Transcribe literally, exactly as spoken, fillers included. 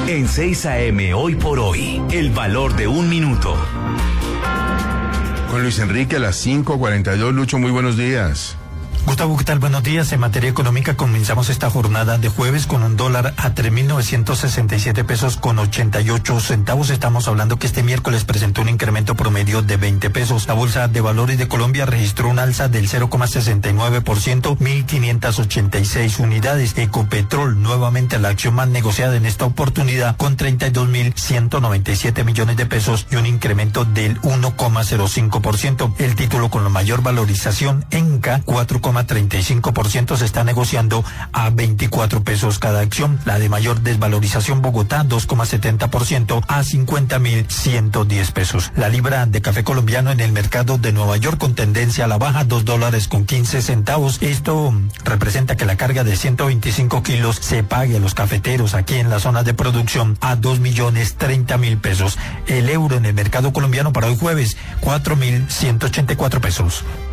En seis A M Hoy por Hoy, el valor de un minuto. Con Luis Enrique a las cinco cuarenta y dos. Lucho, muy buenos días. Gustavo, ¿qué tal? Buenos días. En materia económica comenzamos esta jornada de jueves con un dólar a tres mil novecientos sesenta y siete pesos con ochenta y ocho centavos. Estamos hablando que este miércoles presentó un incremento promedio de veinte pesos. La Bolsa de Valores de Colombia registró un alza del cero coma sesenta y nueve por ciento, mil quinientas ochenta y seis unidades. Ecopetrol, nuevamente la acción más negociada en esta oportunidad, con treinta y dos mil ciento noventa y siete millones de pesos y un incremento del uno coma cero cinco por ciento. El título con la mayor valorización, ENCA, cuatro coma treinta y cinco por ciento, se está negociando a veinticuatro pesos cada acción. La de mayor desvalorización, Bogotá, dos coma setenta por ciento, a cincuenta mil ciento diez pesos. La libra de café colombiano en el mercado de Nueva York con tendencia a la baja, dos dólares con quince centavos. Esto representa que la carga de ciento veinticinco kilos se pague a los cafeteros aquí en la zona de producción a dos millones treinta mil pesos. El euro en el mercado colombiano para hoy jueves, cuatro mil ciento ochenta y cuatro pesos.